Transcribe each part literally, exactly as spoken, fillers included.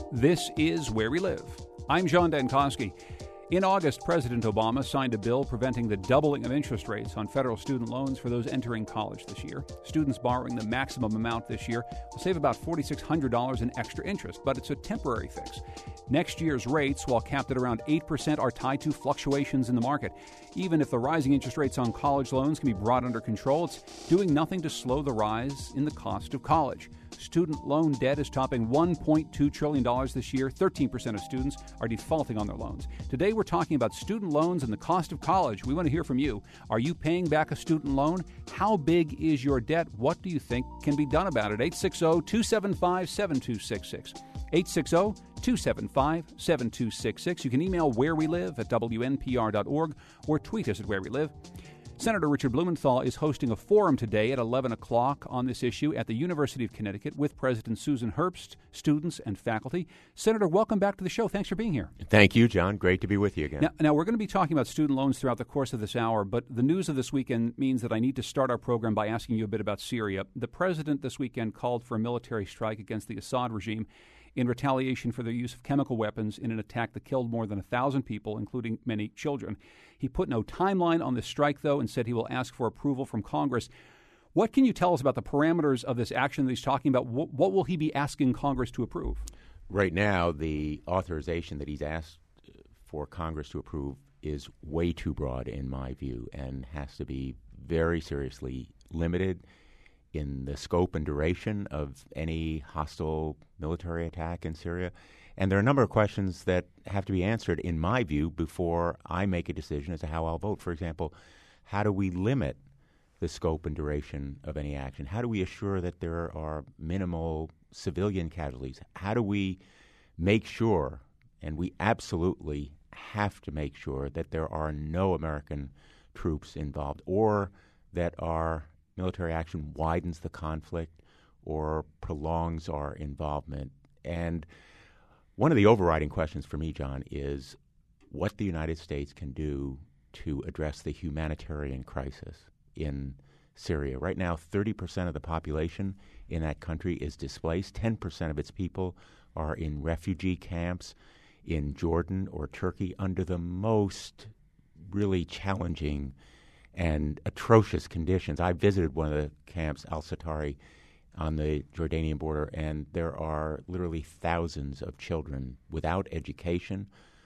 This is Where We Live. I'm John Dankosky. In August, President Obama signed a bill preventing the doubling of interest rates on federal student loans for those entering college this year. Students borrowing the maximum amount this year will save about four thousand six hundred dollars in extra interest, but it's a temporary fix. Next year's rates, while capped at around eight percent, are tied to fluctuations in the market. Even if the rising interest rates on college loans can be brought under control, it's doing nothing to slow the rise in the cost of college. Student loan debt is topping one point two trillion dollars this year. thirteen percent of students are defaulting on their loans. Today, we're talking about student loans and the cost of college. We want to hear from you. Are you paying back a student loan? How big is your debt? What do you think can be done about it? eight six zero, two seven five, seven two six six. eight six zero, two seven five, seven two six six. You can email wherewelive at w n p r dot org or tweet us at wherewelive. Senator Richard Blumenthal is hosting a forum today at eleven o'clock on this issue at the University of Connecticut with President Susan Herbst, students, and faculty. Senator, welcome back to the show. Thanks for being here. Thank you, John. Great to be with you again. Now, now, we're going to be talking about student loans throughout the course of this hour, but the news of this weekend means that I need to start our program by asking you a bit about Syria. The president this weekend called for a military strike against the Assad regime in retaliation for their use of chemical weapons in an attack that killed more than one thousand people, including many children. He put no timeline on this strike, though, and said he will ask for approval from Congress. What can you tell us about the parameters of this action that he's talking about? What, what will he be asking Congress to approve? Right now, the authorization that he's asked for Congress to approve is way too broad, in my view, and has to be very seriously limited in the scope and duration of any hostile military attack in Syria. And there are a number of questions that have to be answered, in my view, before I make a decision as to how I'll vote. For example, how do we limit the scope and duration of any action? How do we assure that there are minimal civilian casualties? How do we make sure, and we absolutely have to make sure, that there are no American troops involved, or that our military action widens the conflict or prolongs our involvement? And one of the overriding questions for me, John, is what the United States can do to address the humanitarian crisis in Syria. Right now, thirty percent of the population in that country is displaced. ten percent of its people are in refugee camps in Jordan or Turkey under the most really challenging and atrocious conditions. I visited one of the camps, Al-Satari, on the Jordanian border, and there are literally thousands of children without education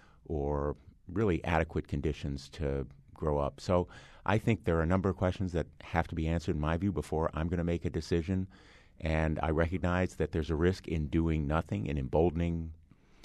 or really adequate conditions to grow up. So I think there are a number of questions that have to be answered, in my view, before I'm going to make a decision. And I recognize that there's a risk in doing nothing, in emboldening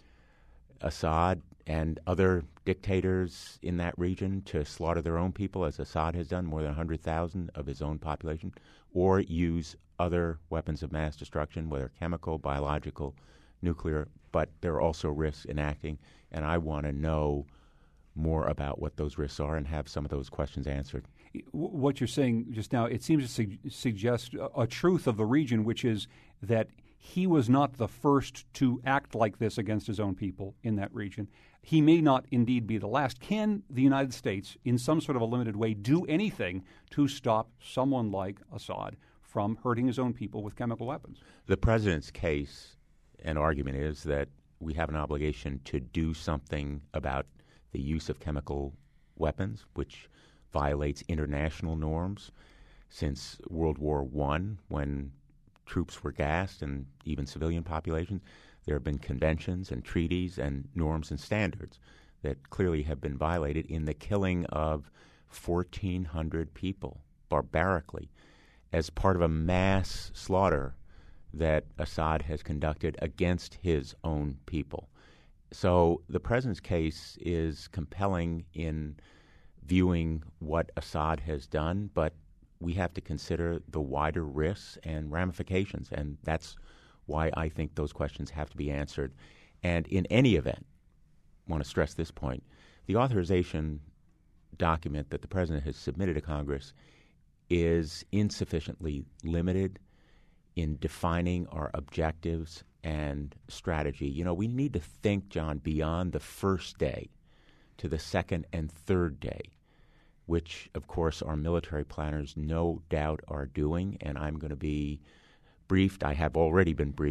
Assad and other dictators in that region to slaughter their own people, as Assad has done, more than one hundred thousand of his own population, or use other weapons of mass destruction, whether chemical, biological, nuclear. But there are also risks in acting, and I want to know more about what those risks are and have some of those questions answered. What you're saying just now, it seems to su- suggest a, a truth of the region, which is that he was not the first to act like this against his own people in that region. He may not indeed be the last. Can the United States, in some sort of a limited way, do anything to stop someone like Assad from hurting his own people with chemical weapons? The president's case and argument is that we have an obligation to do something about the use of chemical weapons, which violates international norms. Since World War One, when troops were gassed and even civilian populations, there have been conventions and treaties and norms and standards that clearly have been violated in the killing of fourteen hundred people barbarically as part of a mass slaughter that Assad has conducted against his own people. So the president's case is compelling in viewing what Assad has done, but we have to consider the wider risks and ramifications, and that's why I think those questions have to be answered. And in any event, I want to stress this point, the authorization document that the president has submitted to Congress is insufficiently limited in defining our objectives and strategy. You know, we need to think, John, beyond the first day to the second and third day, which, of course, our military planners no doubt are doing, and I'm going to be briefed. I have already been briefed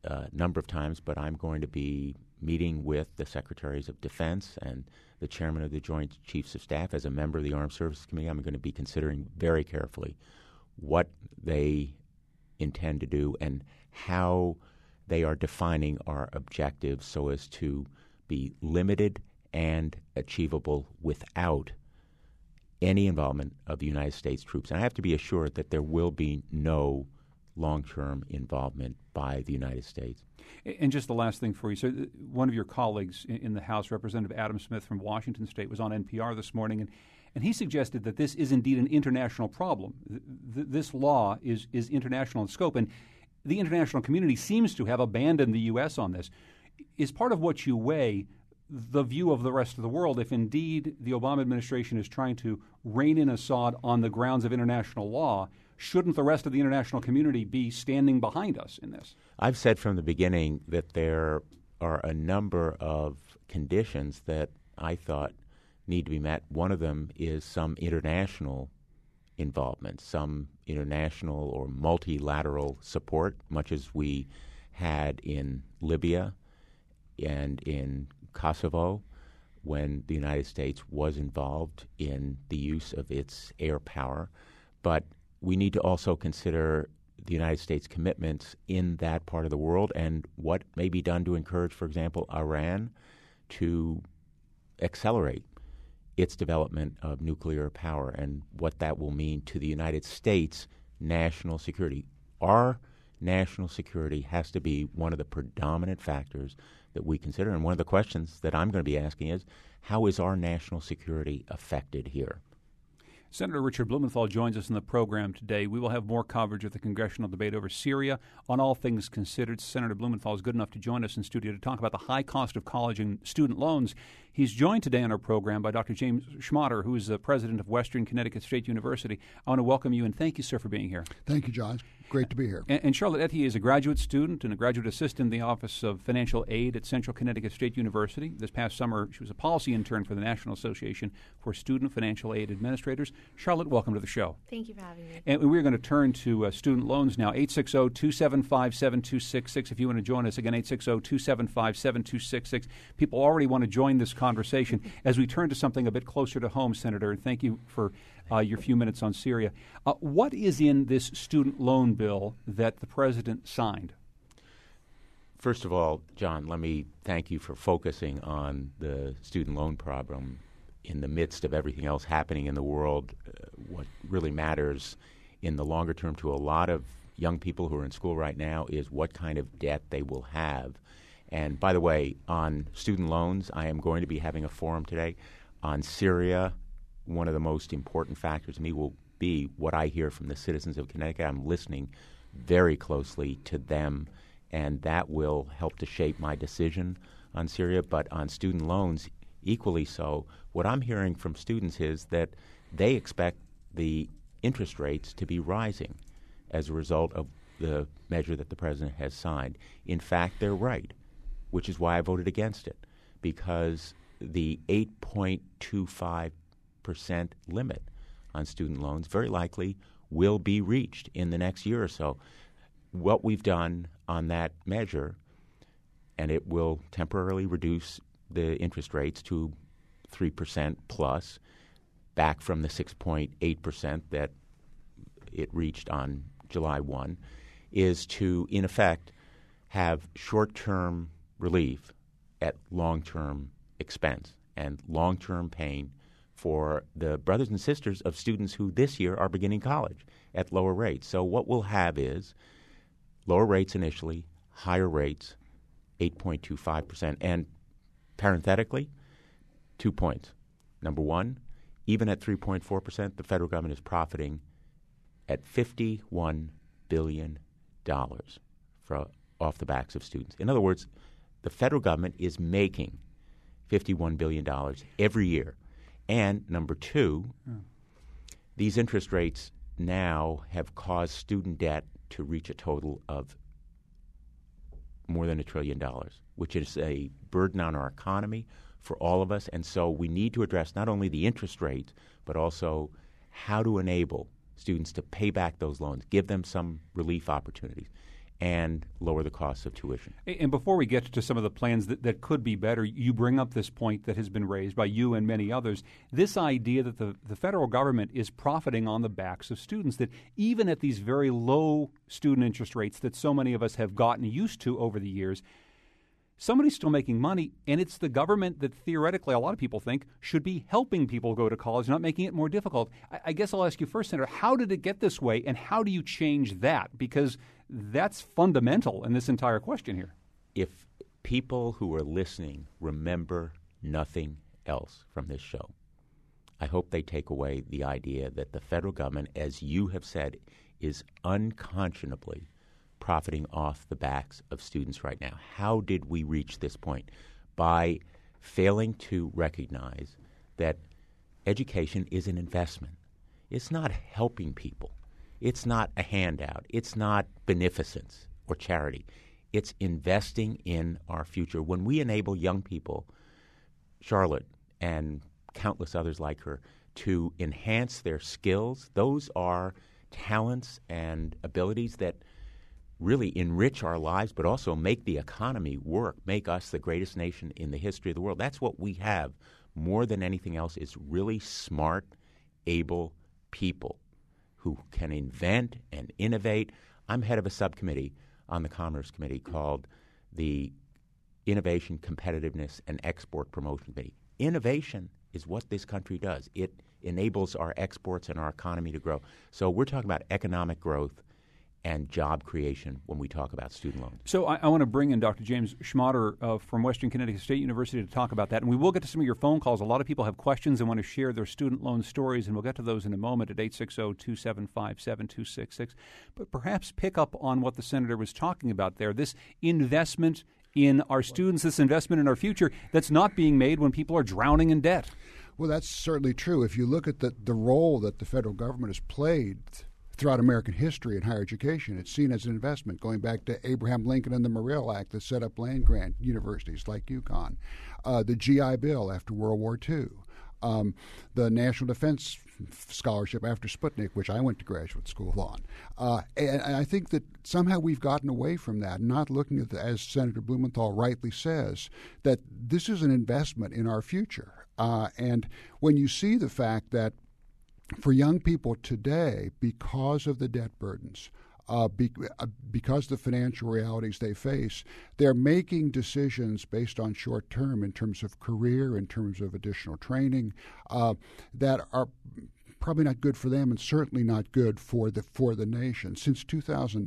a number of times, but I'm going to be meeting with the Secretaries of Defense and the Chairman of the Joint Chiefs of Staff. As a member of the Armed Services Committee, I'm going to be considering very carefully what they intend to do and how they are defining our objectives so as to be limited and achievable without any involvement of the United States troops. And I have to be assured that there will be no long-term involvement by the United States. And just the last thing for you. So one of your colleagues in the House, Representative Adam Smith from Washington State, was on N P R this morning, and, and he suggested that this is indeed an international problem. Th- this law is, is international in scope, and the international community seems to have abandoned the U S on this. Is part of what you weigh the view of the rest of the world if indeed the Obama administration is trying to rein in Assad on the grounds of international law? Shouldn't the rest of the international community be standing behind us in this? I've said from the beginning that there are a number of conditions that I thought need to be met. One of them is some international involvement, some international or multilateral support, much as we had in Libya and in Kosovo when the United States was involved in the use of its air power. But we need to also consider the United States commitments in that part of the world and what may be done to encourage, for example, Iran to accelerate its development of nuclear power and what that will mean to the United States' national security. Our national security has to be one of the predominant factors that we consider. And one of the questions that I'm going to be asking is, how is our national security affected here? Senator Richard Blumenthal joins us in the program today. We will have more coverage of the congressional debate over Syria on All Things Considered. Senator Blumenthal is good enough to join us in studio to talk about the high cost of college and student loans. He's joined today on our program by Doctor James Schmotter, who is the president of Western Connecticut State University. I want to welcome you and thank you, sir, for being here. Thank you, John. Great to be here. And, and Charlotte Etier is a graduate student and a graduate assistant in the Office of Financial Aid at Central Connecticut State University. This past summer, she was a policy intern for the National Association for Student Financial Aid Administrators. Charlotte, welcome to the show. Thank you for having me. And we're going to turn to uh, student loans now. eight six zero, two seven five, seven two six six. If you want to join us, again, eight six zero, two seven five, seven two six six. People already want to join this conversation. As we turn to something a bit closer to home, Senator, and thank you for uh, your few minutes on Syria. Uh, what is in this student loan bill that the president signed? First of all, John, let me thank you for focusing on the student loan problem in the midst of everything else happening in the world. Uh, what really matters in the longer term to a lot of young people who are in school right now is what kind of debt they will have. And by the way, on student loans, I am going to be having a forum today. On Syria, one of the most important factors to me will be what I hear from the citizens of Connecticut. I'm listening very closely to them, and that will help to shape my decision on Syria. But on student loans, equally so, what I'm hearing from students is that they expect the interest rates to be rising as a result of the measure that the president has signed. In fact, they're right, which is why I voted against it, because the eight point two five percent limit on student loans very likely will be reached in the next year or so. What we've done on that measure, and it will temporarily reduce the interest rates to three percent plus, back from the six point eight percent that it reached on July first, is to, in effect, have short-term relief at long-term expense and long-term pain for the brothers and sisters of students who this year are beginning college at lower rates. So what we'll have is lower rates initially, higher rates, eight point two five percent. And parenthetically, two points. Number one, even at three point four percent, the federal government is profiting at fifty-one billion dollars for, off the backs of students. In other words, the federal government is making fifty-one billion dollars every year. And number two, yeah. these interest rates now have caused student debt to reach a total of more than a trillion dollars, which is a burden on our economy for all of us. And so we need to address not only the interest rates, but also how to enable students to pay back those loans, give them some relief opportunities. and lower the cost of tuition. And before we get to some of the plans that, that could be better, you bring up this point that has been raised by you and many others, this idea that the, the federal government is profiting on the backs of students, that even at these very low student interest rates that so many of us have gotten used to over the years, somebody's still making money, and it's the government that theoretically a lot of people think should be helping people go to college, not making it more difficult. I, I guess I'll ask you first, Senator, how did it get this way, and how do you change that? Because that's fundamental in this entire question here. If people who are listening remember nothing else from this show, I hope they take away the idea that the federal government, as you have said, is unconscionably profiting off the backs of students right now. How did we reach this point? By failing to recognize that education is an investment. It's not helping people. It's not a handout. It's not beneficence or charity. It's investing in our future. When we enable young people, Charlotte and countless others like her, to enhance their skills, those are talents and abilities that really enrich our lives, but also make the economy work, make us the greatest nation in the history of the world. That's what we have more than anything else, is really smart, able people who can invent and innovate. I'm head of a subcommittee on the Commerce Committee called the Innovation, Competitiveness, and Export Promotion Committee. Innovation is what this country does. It enables our exports and our economy to grow. So we're talking about economic growth and job creation when we talk about student loans. So I, I want to bring in Doctor James Schmotter uh, from Western Connecticut State University to talk about that. And we will get to some of your phone calls. A lot of people have questions and want to share their student loan stories, and we'll get to those in a moment at eight six zero, two seven five, seven two six six. But perhaps pick up on what the Senator was talking about there, this investment in our students, this investment in our future that's not being made when people are drowning in debt. Well, that's certainly true. If you look at the, the role that the federal government has played throughout American history in higher education, it's seen as an investment, going back to Abraham Lincoln and the Morrill Act that set up land-grant universities like UConn, uh, the G I Bill after World War Two, um, the National Defense Scholarship after Sputnik, which I went to graduate school on. Uh, and, and I think that somehow we've gotten away from that, not looking at, the, as Senator Blumenthal rightly says, that this is an investment in our future. Uh, and when you see the fact that for young people today, because of the debt burdens, uh, be, uh, because of the financial realities they face, they're making decisions based on short term in terms of career, in terms of additional training, uh, that are probably not good for them and certainly not good for the for the nation. Since two thousand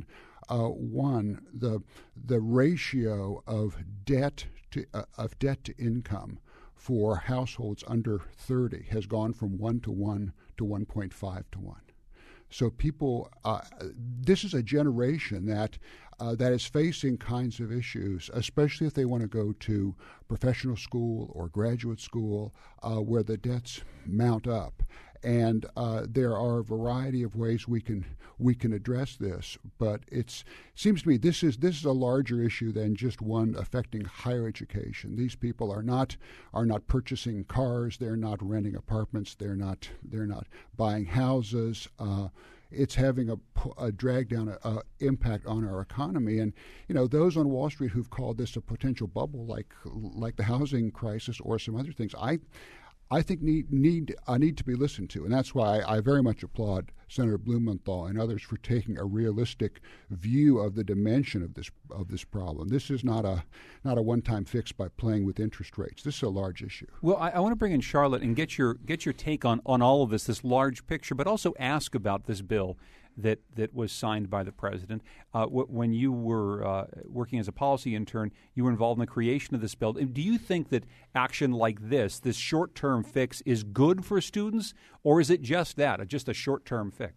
one, the the ratio of debt to uh, of debt to income for households under thirty has gone from one to one to one point five to one. So people, uh, this is a generation that uh, that is facing kinds of issues, especially if they want to go to professional school or graduate school, uh, where the debts mount up. And uh, there are a variety of ways we can we can address this, but it's seems to me this is this is a larger issue than just one affecting higher education. These people are not are not purchasing cars, they're not renting apartments, they're not they're not buying houses. Uh, it's having a, a drag down a, a impact on our economy, and you know those on Wall Street who've called this a potential bubble, like like the housing crisis or some other things. I. I think need need uh, need to be listened to, and that's why I, I very much applaud Senator Blumenthal and others for taking a realistic view of the dimension of this of this problem. This is not a not a one-time fix by playing with interest rates. This is a large issue. Well, I, I want to bring in Charlotte and get your get your take on, on all of this, this large picture, but also ask about this bill that, that was signed by the president. Uh, w- when you were uh, working as a policy intern, you were involved in the creation of this bill. Do you think that action like this, this short-term fix, is good for students, or is it just that, just a short-term fix?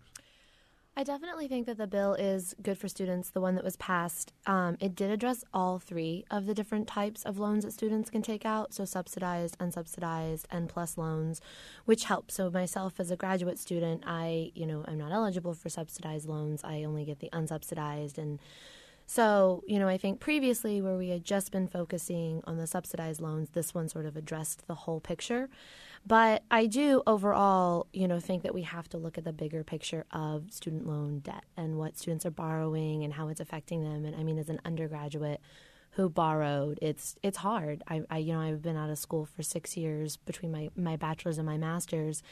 I definitely think that the bill is good for students, the one that was passed. Um, it did address all three of the different types of loans that students can take out, so subsidized, unsubsidized, and plus loans, which helps. So myself as a graduate student, I, you know, I'm not eligible for subsidized loans. I only get the unsubsidized. And so, you know, I think previously where we had just been focusing on the subsidized loans, this one sort of addressed the whole picture. But I do overall, you know, think that we have to look at the bigger picture of student loan debt and what students are borrowing and how it's affecting them. And I mean, as an undergraduate who borrowed, it's it's hard. I, I you know, I've been out of school for six years between my, my bachelor's and my master's.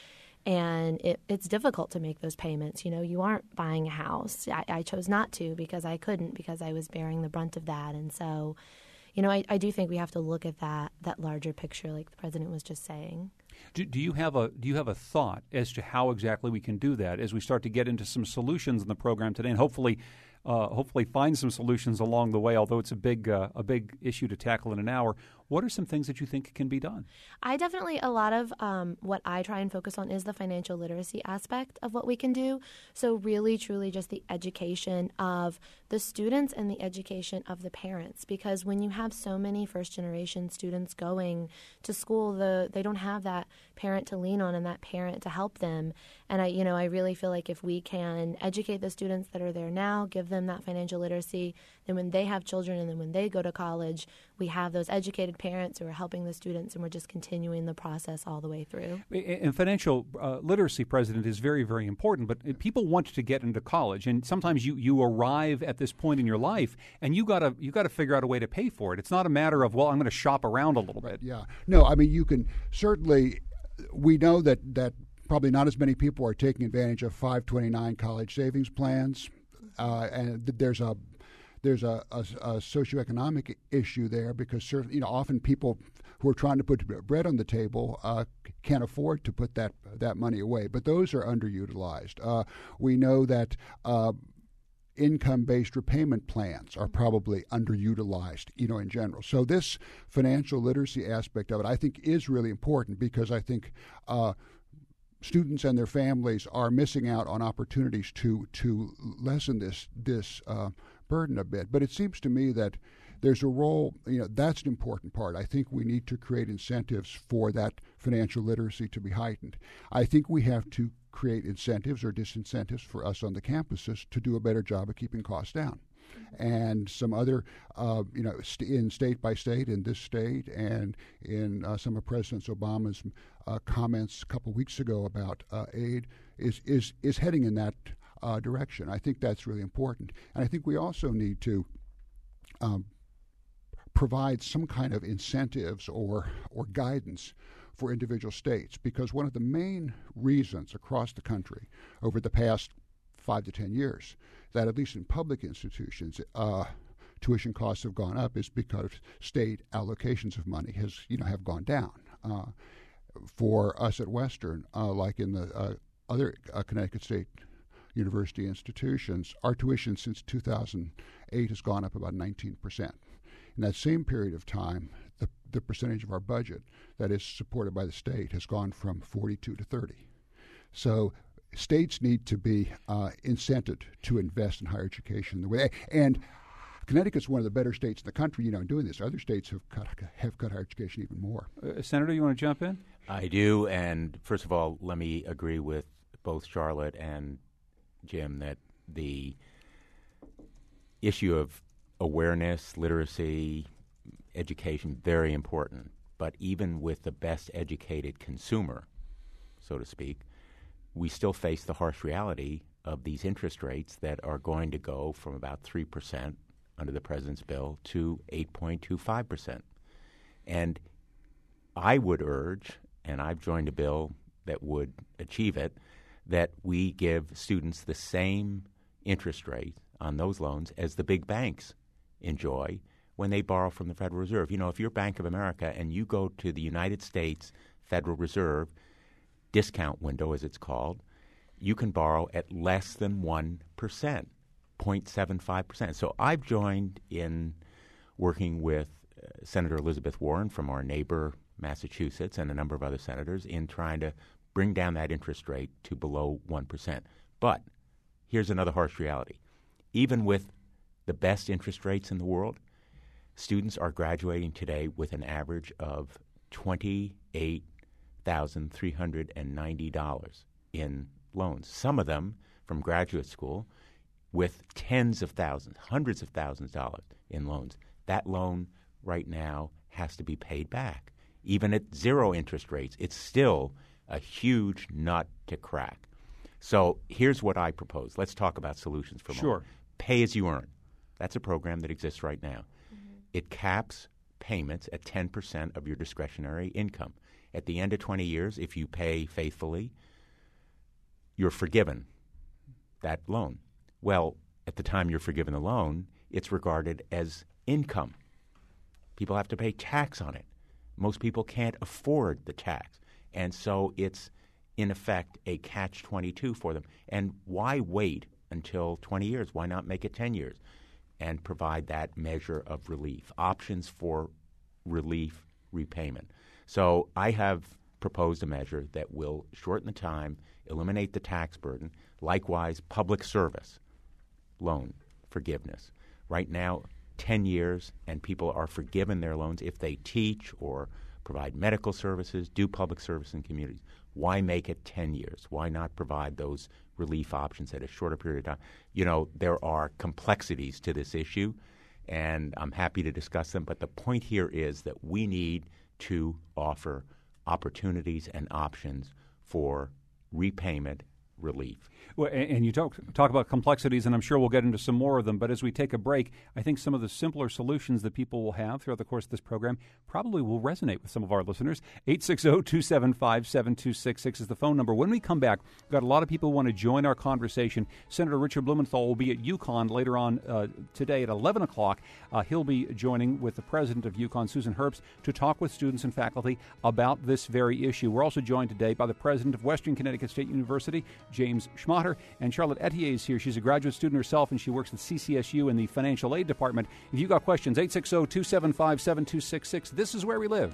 And it, it's difficult to make those payments. You know, you aren't buying a house. I, I chose not to because I couldn't, because I was bearing the brunt of that. And so, you know, I, I do think we have to look at that that larger picture, like the president was just saying. Do, do you have a do you have a thought as to how exactly we can do that as we start to get into some solutions in the program today, and hopefully, uh, hopefully find some solutions along the way? Although it's a big uh, a big issue to tackle in an hour, what are some things that you think can be done? I definitely, a lot of um, what I try and focus on is the financial literacy aspect of what we can do. So really, truly just the education of the students and the education of the parents. Because when you have so many first-generation students going to school, the they don't have that parent to lean on and that parent to help them. And I, you know, I really feel like if we can educate the students that are there now, give them that financial literacy, then when they have children and then when they go to college, we have those educated parents who are helping the students, and we're just continuing the process all the way through. And financial uh, literacy, President, is very, very important. But people want to get into college, and sometimes you, you arrive at this point in your life, and you gotta you gotta figure out a way to pay for it. It's not a matter of, well, I'm going to shop around a little bit. Yeah, no, I mean, you can certainly. We know that that probably not as many people are taking advantage of five twenty-nine college savings plans, uh, and there's a There's a, a, a socioeconomic issue there because certain, you know, often people who are trying to put bread on the table uh, can't afford to put that that money away. But those are underutilized. Uh, we know that uh, income-based repayment plans are probably underutilized, you know, in general. So this financial literacy aspect of it, I think, is really important because I think uh, students and their families are missing out on opportunities to to lessen this this. Uh, burden a bit. But it seems to me that there's a role, you know, that's an important part. I think we need to create incentives for that financial literacy to be heightened. I think we have to create incentives or disincentives for us on the campuses to do a better job of keeping costs down. And some other, uh, you know, st- in state by state, in this state, and in uh, some of President Obama's uh, comments a couple weeks ago about uh, aid, is is is heading in that Uh, direction. I think that's really important. And I think we also need to um, provide some kind of incentives or or guidance for individual states, because one of the main reasons across the country over the past five to ten years that at least in public institutions uh, tuition costs have gone up is because state allocations of money has you know have gone down. Uh, for us at Western, uh, like in the uh, other uh, Connecticut State University institutions, our tuition since two thousand eight has gone up about nineteen percent. In that same period of time, the, the percentage of our budget that is supported by the state has gone from forty-two to thirty. So states need to be uh, incented to invest in higher education. The way and Connecticut's one of the better states in the country, you know, in doing this. Other states have cut have cut higher education even more. Uh, Senator, you want to jump in? I do, and first of all, let me agree with both Charlotte and Jim that the issue of awareness, literacy, education, very important. But even with the best educated consumer, so to speak, we still face the harsh reality of these interest rates that are going to go from about three percent under the president's bill to eight point two five percent. And I would urge, and I've joined a bill that would achieve it, that we give students the same interest rate on those loans as the big banks enjoy when they borrow from the Federal Reserve. You know, if you're Bank of America and you go to the United States Federal Reserve discount window, as it's called, you can borrow at less than one percent, zero point seven five percent. So I've joined in working with uh, Senator Elizabeth Warren from our neighbor Massachusetts and a number of other senators in trying to bring down that interest rate to below one percent. But here's another harsh reality. Even with the best interest rates in the world, students are graduating today with an average of twenty-eight thousand three hundred ninety dollars in loans. Some of them from graduate school with tens of thousands, hundreds of thousands of dollars in loans. That loan right now has to be paid back. even at zero interest rates, it's still a huge nut to crack. So here's what I propose. Let's talk about solutions for a Sure. moment. Pay as you earn. That's a program that exists right now. Mm-hmm. It caps payments at ten percent of your discretionary income. At the end of twenty years, if you pay faithfully, you're forgiven that loan. Well, at the time you're forgiven the loan, it's regarded as income. People have to pay tax on it. Most people can't afford the tax. And so it's, in effect, a catch twenty-two for them. And why wait until twenty years? Why not make it ten years and provide that measure of relief, options for relief repayment? So I have proposed a measure that will shorten the time, eliminate the tax burden. Likewise, public service loan forgiveness. Right now, ten years, and people are forgiven their loans if they teach or provide medical services, do public service in communities. Why make it ten years? Why not provide those relief options at a shorter period of time? You know, there are complexities to this issue, and I'm happy to discuss them, but the point here is that we need to offer opportunities and options for repayment relief. Well, and, and you talk talk about complexities, and I'm sure we'll get into some more of them. But as we take a break, I think some of the simpler solutions that people will have throughout the course of this program probably will resonate with some of our listeners. eight six zero, two seven five, seven two six six is the phone number. When we come back, we've got a lot of people who want to join our conversation. Senator Richard Blumenthal will be at UConn later on uh, today at eleven o'clock. Uh, he'll be joining with the president of UConn, Susan Herbst, to talk with students and faculty about this very issue. We're also joined today by the president of Western Connecticut State University, James Schmotter, and Charlotte Etier is here. She's a graduate student herself, and she works at C C S U in the financial aid department. If you've got questions, eight six zero, two seven five, seven two six six. This is Where We Live.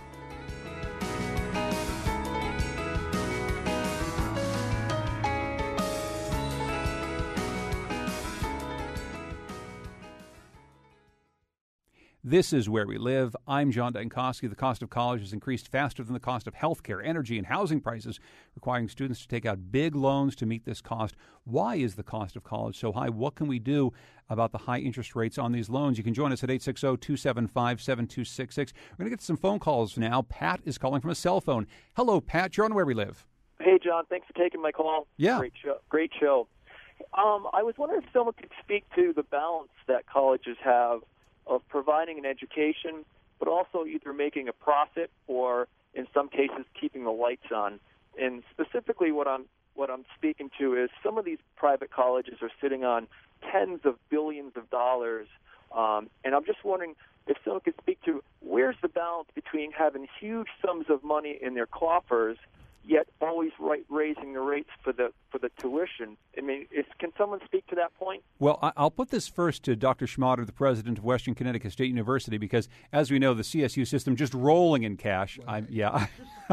This is Where We Live. I'm John Dankosky. The cost of college has increased faster than the cost of health care, energy, and housing prices, requiring students to take out big loans to meet this cost. Why is the cost of college so high? What can we do about the high interest rates on these loans? You can join us at eight six zero, two seven five, seven two six six. We're going to get to some phone calls now. Pat is calling from a cell phone. Hello, Pat. You're on Where We Live. Hey, John. Thanks for taking my call. Yeah. Great show. Great show. Um, I was wondering if someone could speak to the balance that colleges have of providing an education, but also either making a profit or, in some cases, keeping the lights on. And specifically, what I'm what I'm speaking to is some of these private colleges are sitting on tens of billions of dollars, um, and I'm just wondering if someone could speak to where's the balance between having huge sums of money in their coffers, yet always right, raising the rates for the for the tuition. I mean, is, can someone speak to that point? Well, I'll put this first to Doctor Schmotter, the president of Western Connecticut State University, because, as we know, the C S U system just rolling in cash. Right. I'm, yeah,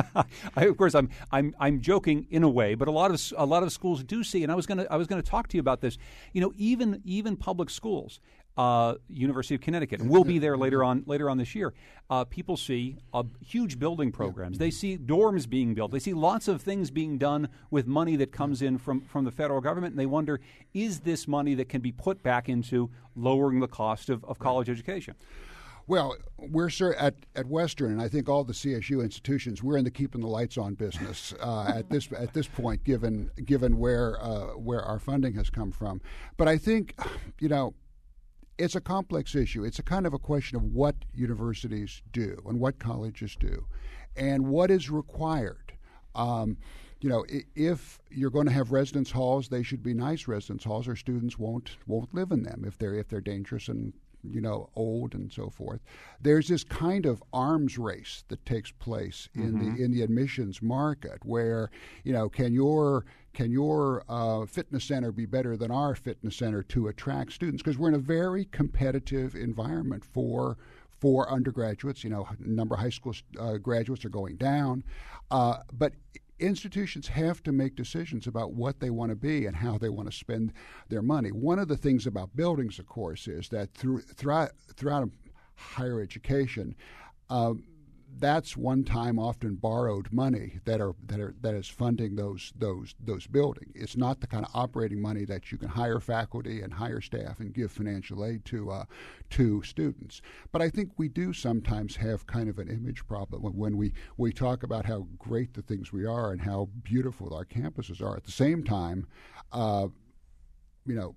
I, of course, I'm I'm I'm joking in a way, but a lot of a lot of schools do see, and I was gonna I was gonna talk to you about this. You know, even even public schools. Uh, University of Connecticut, and we'll be there later on later on this year. Uh, people see uh, huge building programs. They see dorms being built. They see lots of things being done with money that comes in from, from the federal government, and they wonder, is this money that can be put back into lowering the cost of, of college education? Well, we're sir, at at Western, and I think all the C S U institutions, we're in the keeping the lights on business uh, at this at this point, given given where uh, where our funding has come from. But I think, you know, it's a complex issue. It's a kind of a question of what universities do and what colleges do and what is required. Um, you know, if you're going to have residence halls, they should be nice residence halls, or students won't won't live in them if they're if they're dangerous and, you know, old and so forth. There's this kind of arms race that takes place in mm-hmm. the in the admissions market where, you know, can your Can your uh, fitness center be better than our fitness center to attract students? Because we're in a very competitive environment for for undergraduates. You know, a number of high school uh, graduates are going down. Uh, but institutions have to make decisions about what they want to be and how they want to spend their money. One of the things about buildings, of course, is that through, throughout, throughout higher education, uh, that's one-time, often borrowed money that are that are that is funding those those those buildings. It's not the kind of operating money that you can hire faculty and hire staff and give financial aid to uh, to students. But I think we do sometimes have kind of an image problem when we we talk about how great the things we are and how beautiful our campuses are. At the same time, uh, you know,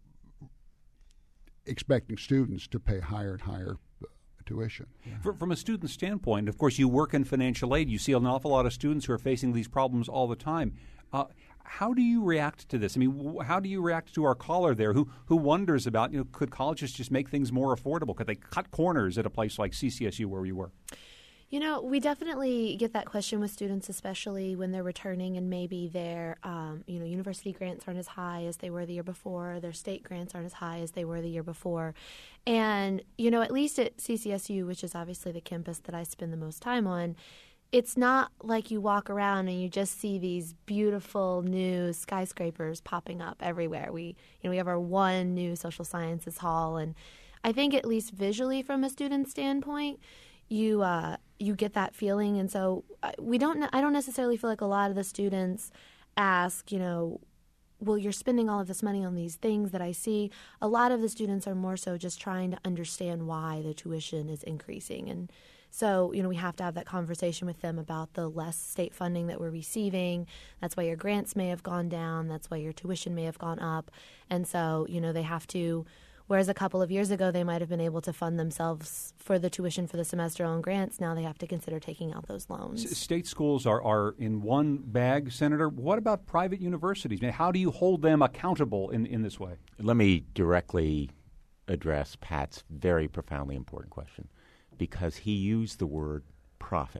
expecting students to pay higher and higher tuition. Yeah. From a student standpoint, of course, you work in financial aid. You see an awful lot of students who are facing these problems all the time. Uh, how do you react to this? I mean, w- how do you react to our caller there who who wonders about, you know, could colleges just make things more affordable? Could they cut corners at a place like C C S U where we were? You know, we definitely get that question with students, especially when they're returning and maybe their, um, you know, university grants aren't as high as they were the year before. Their state grants aren't as high as they were the year before. And, you know, at least at C C S U, which is obviously the campus that I spend the most time on, it's not like you walk around and you just see these beautiful new skyscrapers popping up everywhere. We, you know, we have our one new social sciences hall. And I think at least visually from a student standpoint, you uh, you get that feeling, and so we don't. I don't necessarily feel like a lot of the students ask, you know, well, you're spending all of this money on these things that I see. A lot of the students are more so just trying to understand why the tuition is increasing, and so you know we have to have that conversation with them about the less state funding that we're receiving. That's why your grants may have gone down. That's why your tuition may have gone up, and so you know they have to. Whereas a couple of years ago, they might have been able to fund themselves for the tuition for the semester on grants. Now they have to consider taking out those loans. S- state schools are, are in one bag, Senator. What about private universities? I mean, how do you hold them accountable in, in this way? Let me directly address Pat's very profoundly important question, because he used the word profit.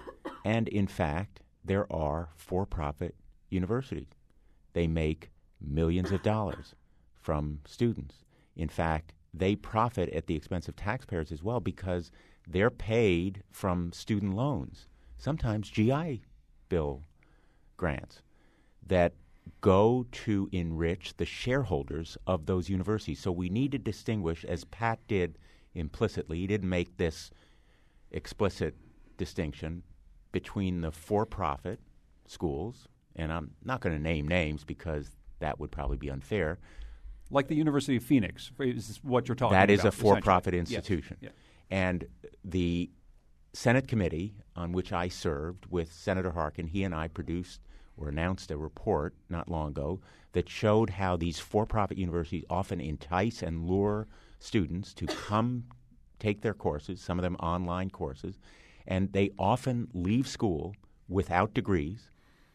And in fact, there are for-profit universities. They make millions of dollars from students. In fact, they profit at the expense of taxpayers as well because they're paid from student loans, sometimes G I Bill grants that go to enrich the shareholders of those universities. So we need to distinguish, as Pat did implicitly. He didn't make this explicit distinction between the for-profit schools, and I'm not going to name names because that would probably be unfair. Like the University of Phoenix is what you're talking that about. That is a for-profit institution. Yes. Yeah. And the Senate committee on which I served with Senator Harkin, he and I produced or announced a report not long ago that showed how these for-profit universities often entice and lure students to come take their courses, some of them online courses, and they often leave school without degrees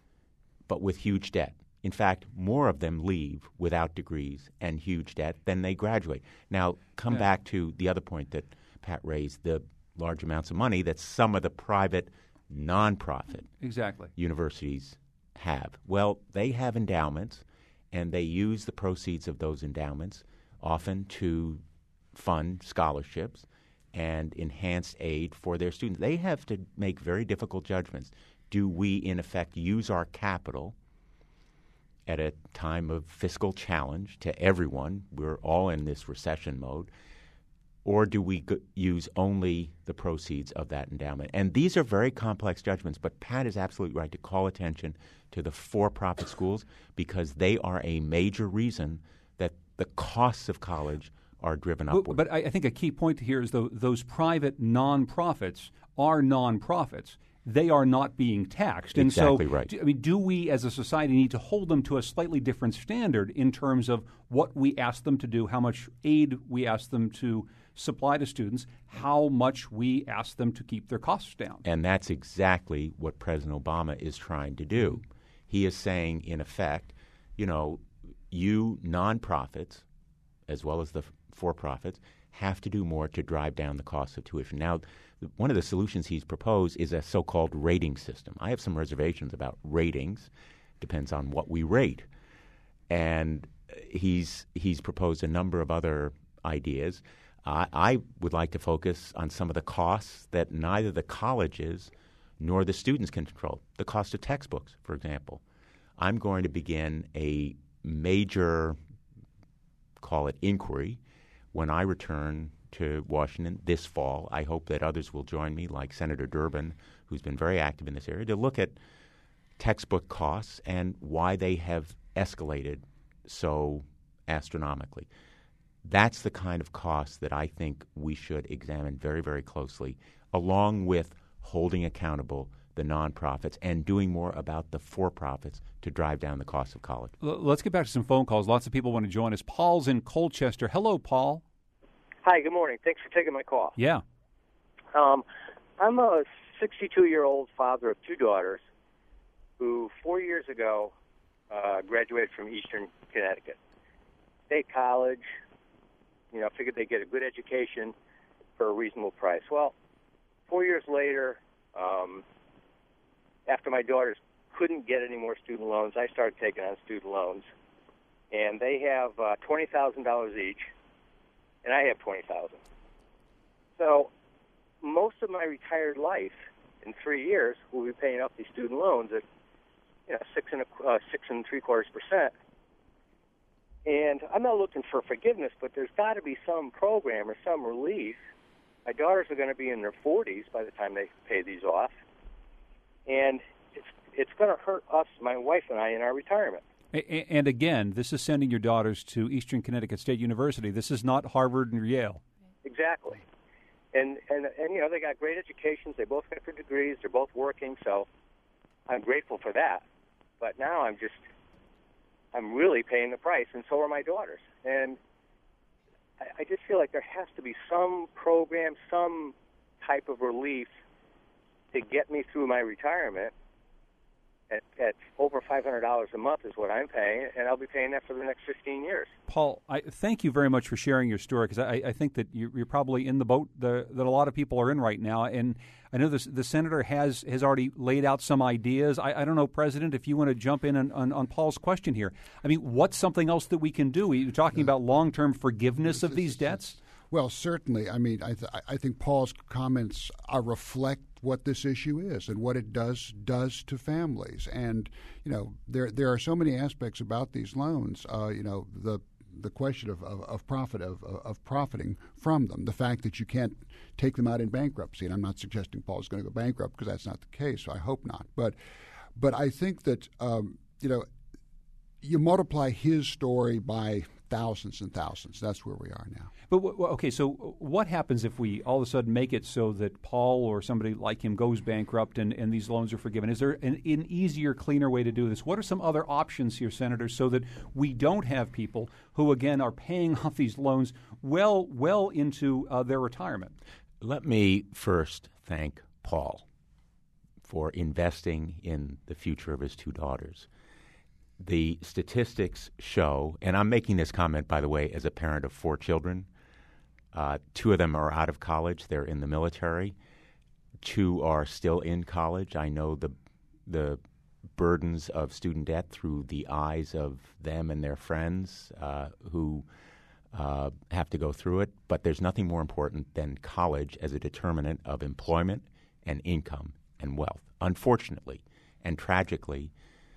but with huge debt. In fact, more of them leave without degrees and huge debt than they graduate. Now, come yeah. back to the other point that Pat raised, the large amounts of money that some of the private nonprofit exactly. universities have. Well, they have endowments, and they use the proceeds of those endowments often to fund scholarships and enhanced aid for their students. They have to make very difficult judgments. Do we, in effect, use our capital at a time of fiscal challenge to everyone? We're all in this recession mode. Or do we g- use only the proceeds of that endowment? And these are very complex judgments, but Pat is absolutely right to call attention to the for-profit schools because they are a major reason that the costs of college are driven upward. But, but I think a key point here is though those private nonprofits are nonprofits. They are not being taxed. And exactly so, right. I mean, do we as a society need to hold them to a slightly different standard in terms of what we ask them to do, how much aid we ask them to supply to students, how much we ask them to keep their costs down? And that's exactly what President Obama is trying to do. He is saying, in effect, you know, you nonprofits, as well as the for-profits, have to do more to drive down the cost of tuition. Now, one of the solutions he's proposed is a so-called rating system. I have some reservations about ratings. Depends on what we rate. And he's he's proposed a number of other ideas. Uh, I would like to focus on some of the costs that neither the colleges nor the students can control. The cost of textbooks, for example. I'm going to begin a major, call it inquiry, when I return to Washington this fall. I hope that others will join me, like Senator Durbin, who's been very active in this area, to look at textbook costs and why they have escalated so astronomically. That's the kind of cost that I think we should examine very, very closely, along with holding accountable the nonprofits and doing more about the for-profits to drive down the cost of college. L- let's get back to some phone calls. Lots of people want to join us. Paul's in Colchester. Hello, Paul. Hi, good morning. Thanks for taking my call. Yeah. Um, I'm a sixty-two-year-old father of two daughters who four years ago uh, graduated from Eastern Connecticut. State college, you know, figured they'd get a good education for a reasonable price. Well, four years later, um, after my daughters couldn't get any more student loans, I started taking on student loans. And they have uh, twenty thousand dollars each, and I have twenty thousand dollars. So most of my retired life, in three years, we'll be paying up these student loans at, you know, six and a, uh, six and three quarters percent. And I'm not looking for forgiveness, but there's got to be some program or some relief. My daughters are going to be in their forties by the time they pay these off, and it's it's going to hurt us, my wife and I, in our retirement. And again, this is sending your daughters to Eastern Connecticut State University. This is not Harvard and Yale. Exactly. And, and, and you know, they got great educations. They both got their degrees. They're both working, so I'm grateful for that. But now I'm just, I'm really paying the price, and so are my daughters. And I, I just feel like there has to be some program, some type of relief to get me through my retirement. At, at over five hundred dollars a month is what I'm paying, and I'll be paying that for the next fifteen years. Paul, I thank you very much for sharing your story, because I, I think that you're, you're probably in the boat the, that a lot of people are in right now. And I know this, the senator has, has already laid out some ideas. I, I don't know, President, if you want to jump in on, on, on Paul's question here. I mean, what's something else that we can do? You're talking about long-term forgiveness of these debts? Well, certainly. I mean, I, th- I think Paul's comments are reflect what this issue is and what it does does to families. And you know, there there are so many aspects about these loans. Uh, you know, the the question of, of, of profit of, of profiting from them, the fact that you can't take them out in bankruptcy. And I'm not suggesting Paul's going to go bankrupt, because that's not the case. So I hope not. But but I think that um, you know, you multiply his story by thousands and thousands. That's where we are now. But okay, so what happens if we all of a sudden make it so that Paul or somebody like him goes bankrupt and, and these loans are forgiven? Is there an, an easier, cleaner way to do this? What are some other options here, Senator, so that we don't have people who, again, are paying off these loans well, well into uh, their retirement? Let me first thank Paul for investing in the future of his two daughters. The statistics show, and I'm making this comment, by the way, as a parent of four children. Uh, two of them are out of college. They're in the military. Two are still in college. I know the the burdens of student debt through the eyes of them and their friends uh, who uh, have to go through it. But there's nothing more important than college as a determinant of employment and income and wealth. Unfortunately and tragically,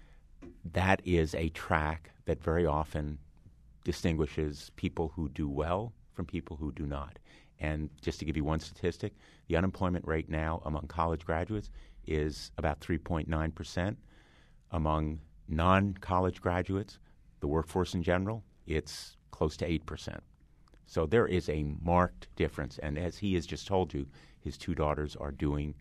that is a track that very often distinguishes people who do well from people who do not. And just to give you one statistic, the unemployment rate now among college graduates is about three point nine percent. Among non-college graduates, the workforce in general, it's close to eight percent. So there is a marked difference. And as he has just told you, his two daughters are doing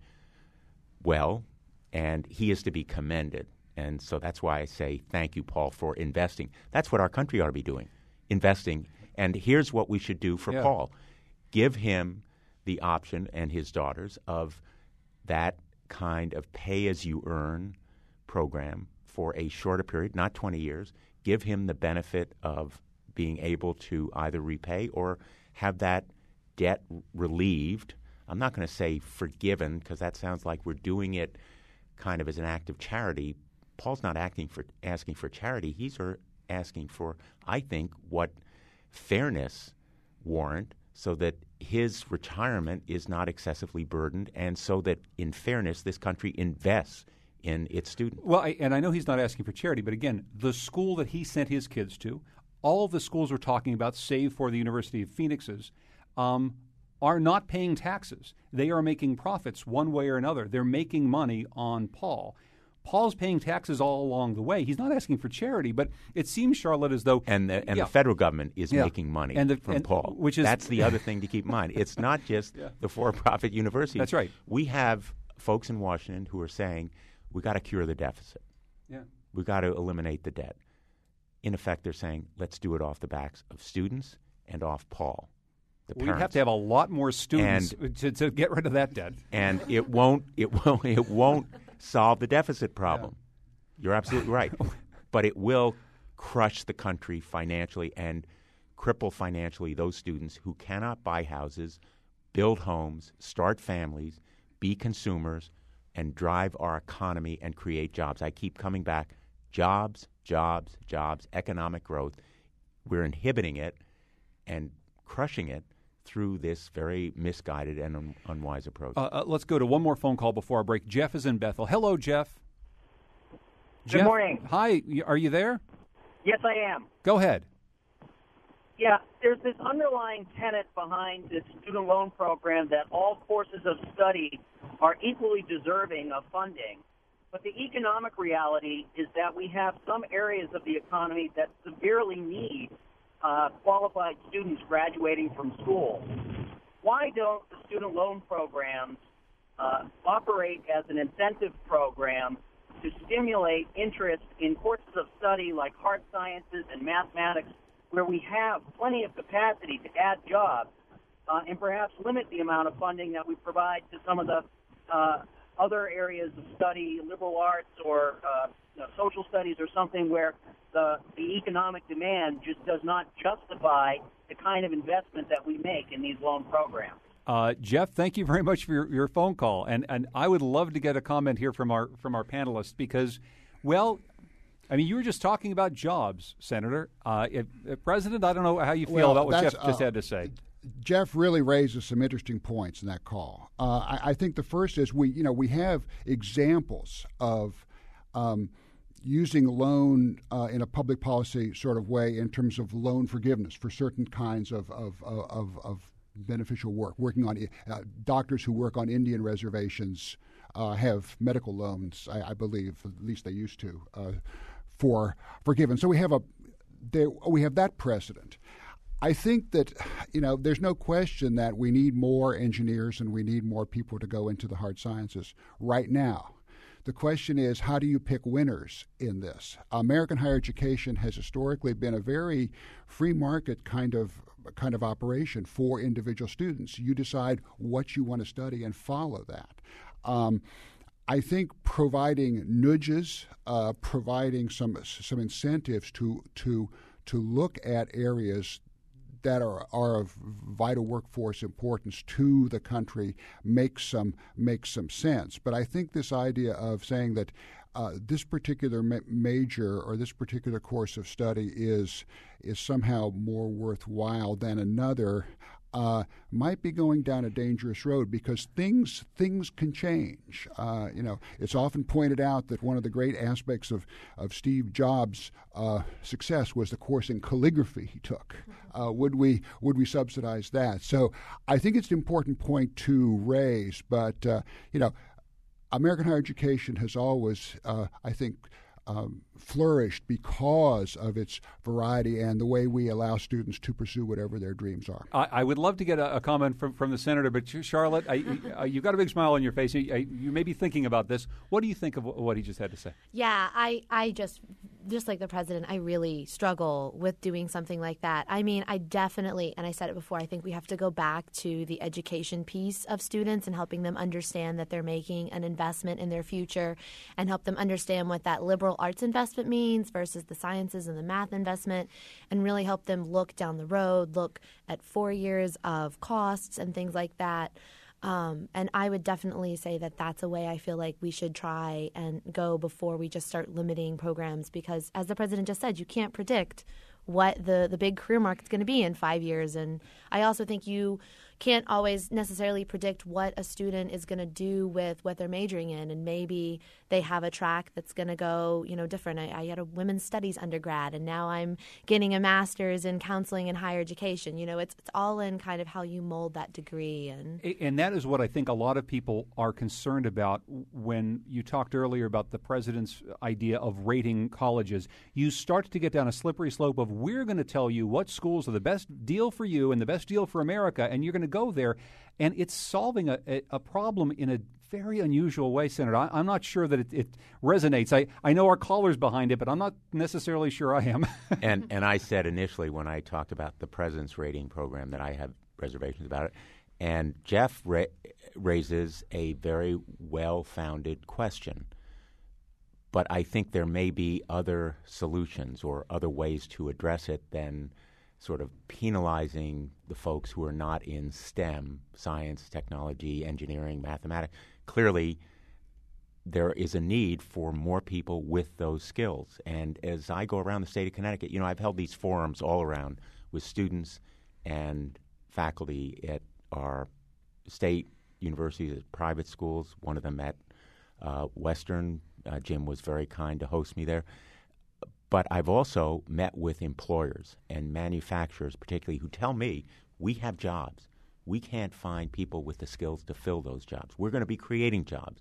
well, and he is to be commended. And so that's why I say thank you, Paul, for investing. That's what our country ought to be doing, investing. And here's what we should do for yeah. Paul. Give him the option, and his daughters, of that kind of pay-as-you-earn program for a shorter period, not twenty years. Give him the benefit of being able to either repay or have that debt relieved. I'm not going to say forgiven, because that sounds like we're doing it kind of as an act of charity. Paul's not acting for asking for charity. He's asking for, I think, what fairness warrant, so that his retirement is not excessively burdened, and so that, in fairness, this country invests in its students. Well, I, and I know he's not asking for charity, but again, the school that he sent his kids to, all of the schools we're talking about, save for the University of Phoenix's, um, are not paying taxes. They are making profits one way or another. They're making money on Paul. Paul's paying taxes all along the way. He's not asking for charity, but it seems, Charlotte, as though and the, and yeah. the federal government is yeah. making money and the, from and, Paul. Which is that's the other thing to keep in mind. It's not just yeah. the for-profit universities. That's right. We have folks in Washington who are saying we got to cure the deficit. Yeah, we got to eliminate the debt. In effect, they're saying let's do it off the backs of students and off Paul. We have to have a lot more students and, to, to get rid of that debt, and it won't. It won't. It won't solve the deficit problem. Yeah. You're absolutely right, but it will crush the country financially and cripple financially those students who cannot buy houses, build homes, start families, be consumers, and drive our economy and create jobs. I keep coming back: jobs, jobs, jobs, economic growth. We're inhibiting it and crushing it through this very misguided and un- unwise approach. Uh, uh, let's go to one more phone call before our break. Jeff is in Bethel. Hello, Jeff. Good Jeff, morning. Hi, are you there? Yes, I am. Go ahead. Yeah, there's this underlying tenet behind this student loan program that all courses of study are equally deserving of funding. But the economic reality is that we have some areas of the economy that severely need uh, qualified students graduating from school. Why don't the student loan programs uh, operate as an incentive program to stimulate interest in courses of study like hard sciences and mathematics, where we have plenty of capacity to add jobs, uh, and perhaps limit the amount of funding that we provide to some of the uh, other areas of study, liberal arts or uh, you know, social studies or something where the, the economic demand just does not justify the kind of investment that we make in these loan programs. Uh, Jeff, thank you very much for your, your phone call, and and I would love to get a comment here from our from our panelists because, well, I mean, you were just talking about jobs, Senator. Uh, if, if President, I don't know how you feel well, about what Jeff just uh, had to say. Jeff really raises some interesting points in that call. Uh, I, I think the first is we, you know, we have examples of um, using loan uh, in a public policy sort of way in terms of loan forgiveness for certain kinds of of of, of beneficial work. Working on uh, doctors who work on Indian reservations uh, have medical loans, I, I believe, at least they used to, uh, for forgiven. So we have a there, we have that precedent. I think that, you know, there's no question that we need more engineers and we need more people to go into the hard sciences right now. The question is, how do you pick winners in this? American higher education has historically been a very free market kind of kind of operation for individual students. You decide what you want to study and follow that. Um, I think providing nudges, uh, providing some some incentives to to to look at areas that are, are of vital workforce importance to the country makes some makes some sense. But I think this idea of saying that uh, this particular ma- major or this particular course of study is is somehow more worthwhile than another uh, might be going down a dangerous road because things things can change. Uh, you know, it's often pointed out that one of the great aspects of, of Steve Jobs' uh, success was the course in calligraphy he took. Uh, would we would we subsidize that? So I think it's an important point to raise. But uh, you know, American higher education has always, uh, I think, Um, flourished because of its variety and the way we allow students to pursue whatever their dreams are. I, I would love to get a, a comment from, from the senator, but Charlotte, I, I, you've got a big smile on your face. You, I, you may be thinking about this. What do you think of what he just had to say? Yeah, I, I just, just like the president, I really struggle with doing something like that. I mean, I definitely, and I said it before, I think we have to go back to the education piece of students and helping them understand that they're making an investment in their future and help them understand what that liberal arts investment means versus the sciences and the math investment, and really help them look down the road, look at four years of costs and things like that. Um, and I would definitely say that that's a way I feel like we should try and go before we just start limiting programs because, as the president just said, you can't predict what the, the big career market's going to be in five years. And I also think you can't always necessarily predict what a student is going to do with what they're majoring in, and maybe they have a track that's going to go, you know, different. I, I had a women's studies undergrad, and now I'm getting a master's in counseling and higher education. You know, it's it's all in kind of how you mold that degree. And and that is what I think a lot of people are concerned about when you talked earlier about the president's idea of rating colleges. You start to get down a slippery slope of, we're going to tell you what schools are the best deal for you and the best deal for America, and you're going to go there, and it's solving a, a, a problem in a very unusual way, Senator. I, I'm not sure that it, it resonates. I, I know our caller's behind it, but I'm not necessarily sure I am. and and I said initially when I talked about the president's rating program that I have reservations about it, and Jeff ra- raises a very well-founded question. But I think there may be other solutions or other ways to address it than sort of penalizing the folks who are not in STEM, science, technology, engineering, mathematics. Clearly, there is a need for more people with those skills. And as I go around the state of Connecticut, you know, I've held these forums all around with students and faculty at our state universities, private schools, one of them at uh, Western. Uh, Jim was very kind to host me there. But I've also met with employers and manufacturers, particularly, who tell me, we have jobs. We can't find people with the skills to fill those jobs. We're going to be creating jobs.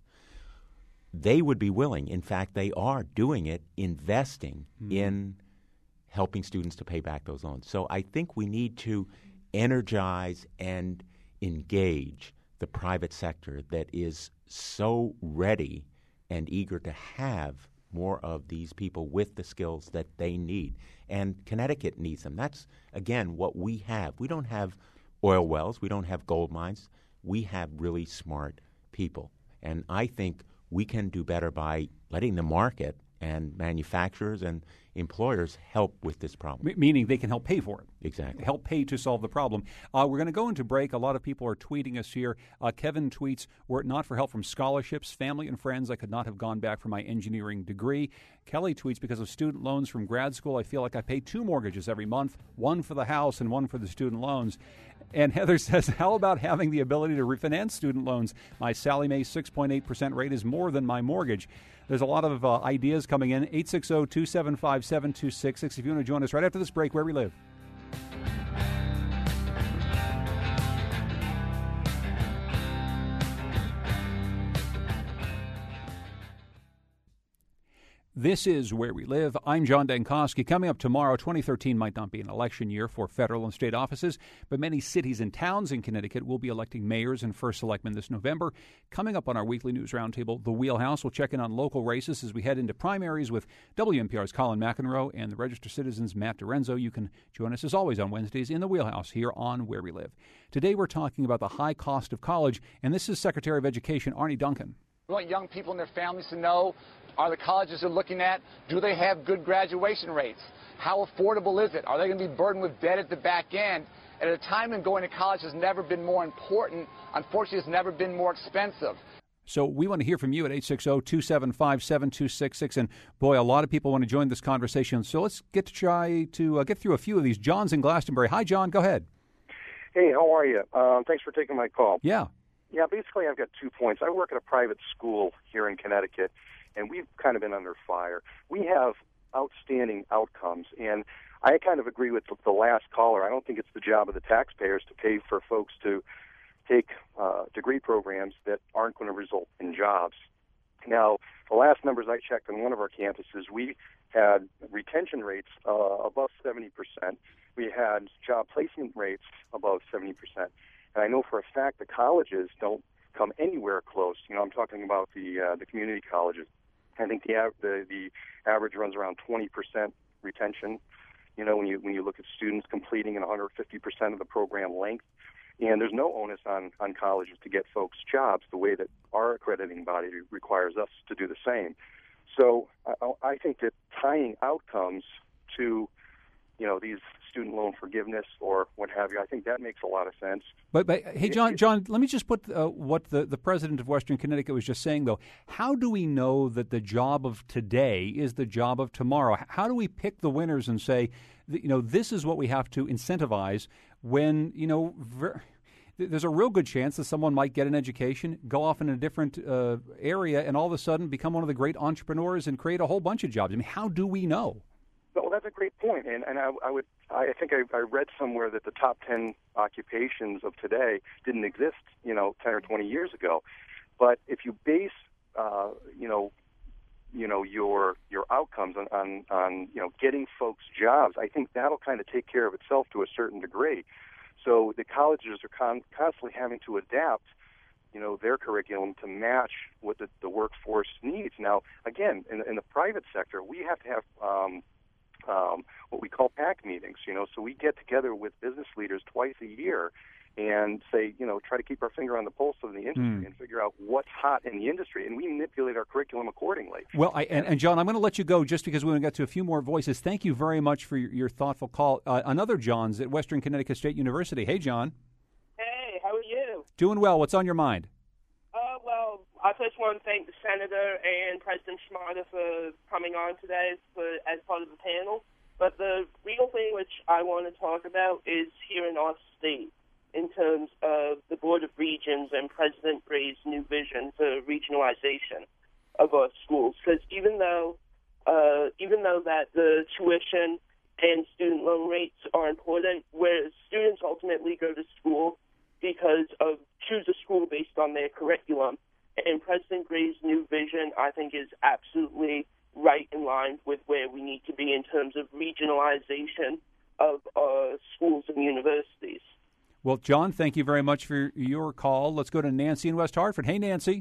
They would be willing, in fact, they are doing it, investing mm-hmm. in helping students to pay back those loans. So I think we need to energize and engage the private sector that is so ready and eager to have more of these people with the skills that they need. And Connecticut needs them. That's, again, what we have. We don't have oil wells. We don't have gold mines. We have really smart people. And I think we can do better by letting the market and manufacturers and employers help with this problem. M- meaning they can help pay for it. Exactly. Help pay to solve the problem. Uh, we're going to go into break. A lot of people are tweeting us here. Uh, Kevin tweets, were it not for help from scholarships, family, and friends, I could not have gone back for my engineering degree. Kelly tweets, because of student loans from grad school, I feel like I pay two mortgages every month, one for the house and one for the student loans. And Heather says, how about having the ability to refinance student loans? My Sallie Mae six point eight percent rate is more than my mortgage. There's a lot of uh, ideas coming in. eight six zero, two seven five, seven two six six if you want to join us right after this break, Where We Live. This is Where We Live. I'm John Dankosky. Coming up tomorrow, twenty thirteen might not be an election year for federal and state offices, but many cities and towns in Connecticut will be electing mayors and first selectmen this November. Coming up on our weekly news roundtable, The Wheelhouse, will check in on local races as we head into primaries with W N P R's Colin McEnroe and the Register Citizen's Matt Dorenzo. You can join us as always on Wednesdays in The Wheelhouse here on Where We Live. Today we're talking about the high cost of college, and this is Secretary of Education Arne Duncan. We want young people and their families to know, are the colleges they're looking at, do they have good graduation rates? How affordable is it? Are they going to be burdened with debt at the back end? At a time when going to college has never been more important, unfortunately it's never been more expensive. So we want to hear from you at eight six zero, two seven five, seven two six six. And boy, a lot of people want to join this conversation. So let's get to try to uh, get through a few of these. John's in Glastonbury. Hi, John. Go ahead. Hey, how are you? Um, thanks for taking my call. Yeah. Yeah, basically I've got two points. I work at a private school here in Connecticut, and we've kind of been under fire. We have outstanding outcomes, and I kind of agree with the last caller. I don't think it's the job of the taxpayers to pay for folks to take uh, degree programs that aren't going to result in jobs. Now, the last numbers I checked on one of our campuses, we had retention rates uh, above seventy percent. We had job placement rates above seventy percent. And I know for a fact the colleges don't come anywhere close. You know, I'm talking about the uh, the community colleges. I think the, av- the the average runs around twenty percent retention. You know, when you when you look at students completing in one hundred fifty percent of the program length, and there's no onus on on colleges to get folks jobs the way that our accrediting body requires us to do the same. So I, I think that tying outcomes to, you know, these student loan forgiveness or what have you, I think that makes a lot of sense. But, but hey, John, John, let me just put uh, what the, the president of Western Connecticut was just saying, though. How do we know that the job of today is the job of tomorrow? How do we pick the winners and say th- you know, this is what we have to incentivize when, you know, ver- there's a real good chance that someone might get an education, go off in a different uh, area, and all of a sudden become one of the great entrepreneurs and create a whole bunch of jobs. I mean, how do we know? Well, that's a great point, and and I, I would I think I, I read somewhere that the top ten occupations of today didn't exist, you know, ten or twenty years ago. But if you base, uh, you know, you know your your outcomes on, on on you know getting folks jobs, I think that'll kind of take care of itself to a certain degree. So the colleges are con- constantly having to adapt, you know, their curriculum to match what the, the workforce needs. Now, again, in, in the private sector, we have to have um, um, what we call PAC meetings, you know, so we get together with business leaders twice a year and say, you know, try to keep our finger on the pulse of the industry mm. and figure out what's hot in the industry, and we manipulate our curriculum accordingly. Well, I, and, and John, I'm going to let you go just because we're going to get to a few more voices. Thank you very much for your, your thoughtful call. Uh, another John's at Western Connecticut State University. Hey, John. Hey, how are you? Doing well. What's on your mind? Uh, well, I first want to thank the Senator and President Schmader for coming on today for, as part of the panel. But the real thing which I want to talk about is here in our state, in terms of the Board of Regents and President Gray's new vision for regionalization of our schools. Because even though, uh, even though that the tuition and student loan rates are important, where students ultimately go to school because of choose a school based on their curriculum, and President Gray's new vision, I think, is absolutely right in line with where we need to be in terms of regionalization of uh, schools and universities. Well, John, thank you very much for your call. Let's go to Nancy in West Hartford. Hey, Nancy.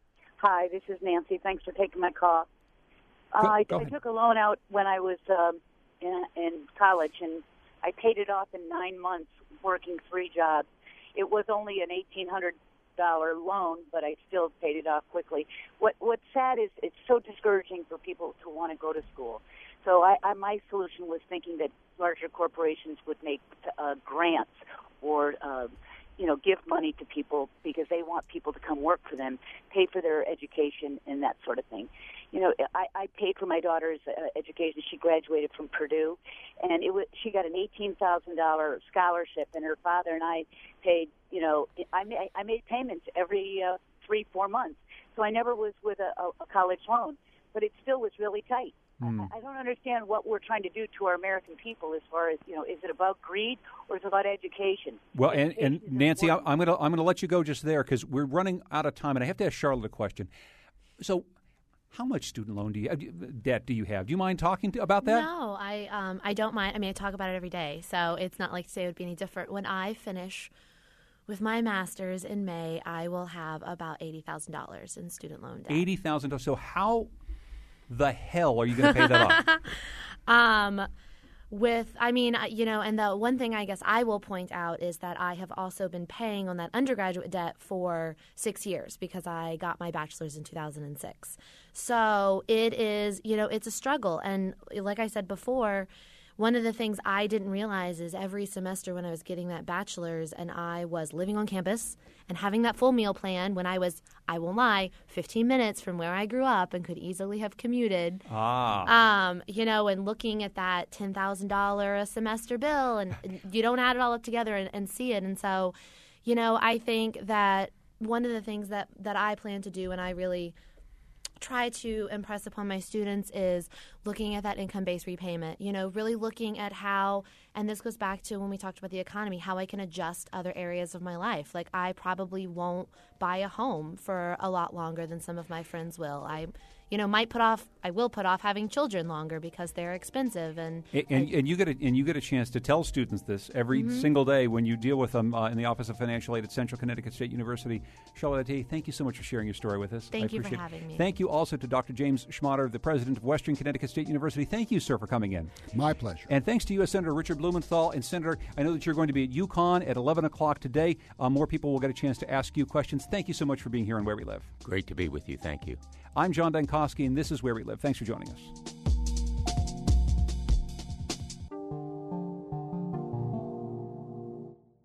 Hi, this is Nancy. Thanks for taking my call. Uh, go, I, go I took a loan out when I was um, in, in college, and I paid it off in nine months working three jobs. It was only an eighteen hundred dollars loan, but I still paid it off quickly. What What's sad is it's so discouraging for people to want to go to school. So I, I, my solution was thinking that larger corporations would make uh, grants or, uh, you know, give money to people because they want people to come work for them, pay for their education and that sort of thing. You know, I, I paid for my daughter's uh, education. She graduated from Purdue, and it was, she got an eighteen thousand dollars scholarship, and her father and I paid, you know, I, ma- I made payments every uh, three, four months. So I never was with a, a college loan, but it still was really tight. Mm. I, I don't understand what we're trying to do to our American people as far as, you know, is it about greed or is it about education? Well, education and, and Nancy, important. I'm going to I'm going to let you go just there because we're running out of time, and I have to ask Charlotte a question. So, how much student loan do you have, debt do you have? Do you mind talking to, about that? No, I um I don't mind. I mean, I talk about it every day, so it's not like today would be any different. When I finish with my master's in May, I will have about eighty thousand dollars in student loan debt. eighty thousand dollars. So how the hell are you going to pay that off? um, with, I mean, you know, and the one thing I guess I will point out is that I have also been paying on that undergraduate debt for six years because I got my bachelor's in two thousand six. So it is, you know, it's a struggle. And like I said before, one of the things I didn't realize is every semester when I was getting that bachelor's and I was living on campus and having that full meal plan when I was, I won't lie, fifteen minutes from where I grew up and could easily have commuted. Ah. Um, you know, and looking at that ten thousand dollars a semester bill, and you don't add it all up together and, and see it. And so, you know, I think that one of the things that, that I plan to do, and I really try to impress upon my students, is looking at that income-based repayment, you know, really looking at how, and this goes back to when we talked about the economy, how I can adjust other areas of my life. Like, I probably won't buy a home for a lot longer than some of my friends will. I, you know, might put off, I will put off having children longer because they're expensive. And and, and, and you get a, and you get a chance to tell students this every mm-hmm. single day when you deal with them uh, in the Office of Financial Aid at Central Connecticut State University. Charlotte Atier, thank you so much for sharing your story with us. Thank I you for it. having me. Thank you also to Doctor James Schmader, the president of Western Connecticut State University. Thank you, sir, for coming in. My pleasure. And thanks to U S Senator Richard Blumenthal. And Senator, I know that you're going to be at UConn at eleven o'clock today. Uh, more people will get a chance to ask you questions. Thank you so much for being here on Where We Live. Great to be with you. Thank you. I'm John Dankosky, and this is Where We Live. Thanks for joining us.